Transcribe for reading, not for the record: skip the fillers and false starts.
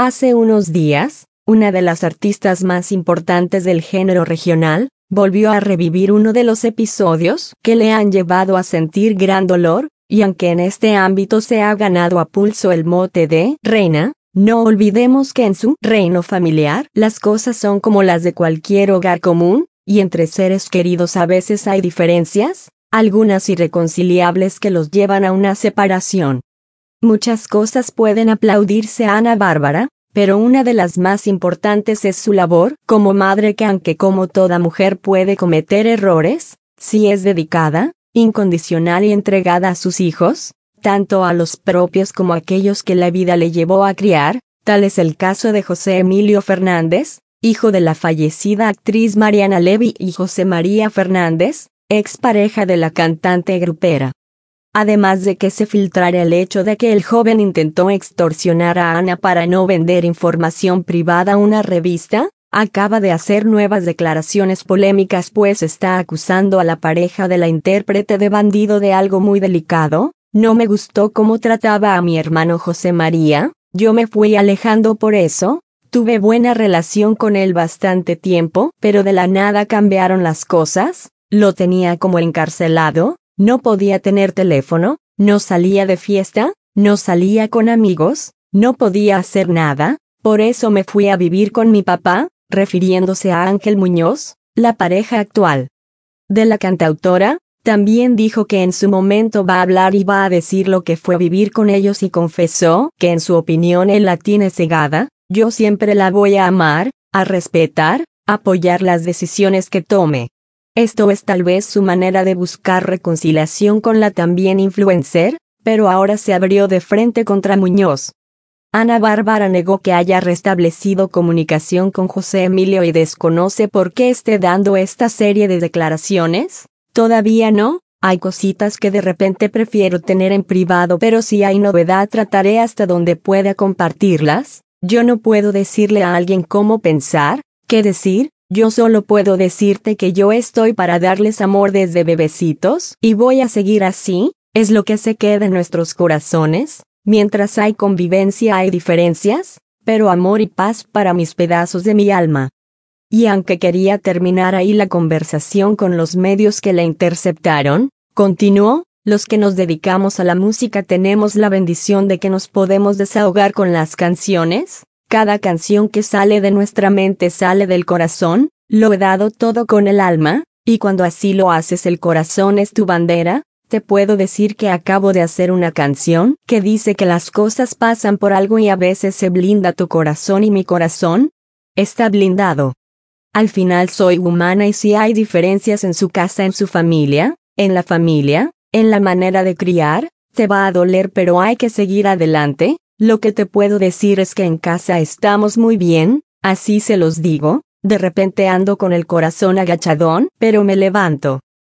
Hace unos días, una de las artistas más importantes del género regional, volvió a revivir uno de los episodios que le han llevado a sentir gran dolor, y aunque en este ámbito se ha ganado a pulso el mote de reina, no olvidemos que en su reino familiar las cosas son como las de cualquier hogar común, y entre seres queridos a veces hay diferencias, algunas irreconciliables que los llevan a una separación. Muchas cosas pueden aplaudirse a Ana Bárbara, pero una de las más importantes es su labor como madre que aunque como toda mujer puede cometer errores, si es dedicada, incondicional y entregada a sus hijos, tanto a los propios como a aquellos que la vida le llevó a criar, tal es el caso de José Emilio Fernández, hijo de la fallecida actriz Mariana Levy y José María Fernández, expareja de la cantante grupera. Además de que se filtrara el hecho de que el joven intentó extorsionar a Ana para no vender información privada a una revista, acaba de hacer nuevas declaraciones polémicas pues está acusando a la pareja de la intérprete de bandido de algo muy delicado. No me gustó cómo trataba a mi hermano José María, yo me fui alejando por eso, tuve buena relación con él bastante tiempo, pero de la nada cambiaron las cosas, lo tenía como encarcelado. No podía tener teléfono, no salía de fiesta, no salía con amigos, no podía hacer nada, por eso me fui a vivir con mi papá, refiriéndose a Ángel Muñoz, la pareja actual de la cantautora. También dijo que en su momento va a hablar y va a decir lo que fue vivir con ellos y confesó que en su opinión él la tiene cegada, yo siempre la voy a amar, a respetar, apoyar las decisiones que tome. Esto es tal vez su manera de buscar reconciliación con la también influencer, pero ahora se abrió de frente contra Muñoz. Ana Bárbara negó que haya restablecido comunicación con José Emilio y desconoce por qué esté dando esta serie de declaraciones. Todavía no, hay cositas que de repente prefiero tener en privado, pero si hay novedad trataré hasta donde pueda compartirlas. Yo no puedo decirle a alguien cómo pensar, qué decir. Yo solo puedo decirte que yo estoy para darles amor desde bebecitos y voy a seguir así, es lo que se queda en nuestros corazones, mientras hay convivencia hay diferencias, pero amor y paz para mis pedazos de mi alma. Y aunque quería terminar ahí la conversación con los medios que la interceptaron, continuó, los que nos dedicamos a la música tenemos la bendición de que nos podemos desahogar con las canciones. Cada canción que sale de nuestra mente sale del corazón, lo he dado todo con el alma, y cuando así lo haces el corazón es tu bandera. Te puedo decir que acabo de hacer una canción que dice que las cosas pasan por algo y a veces se blinda tu corazón y mi corazón está blindado. Al final soy humana y si hay diferencias en su casa, en su familia, en la manera de criar, te va a doler pero hay que seguir adelante. Lo que te puedo decir es que en casa estamos muy bien, así se los digo, de repente ando con el corazón agachadón, pero me levanto.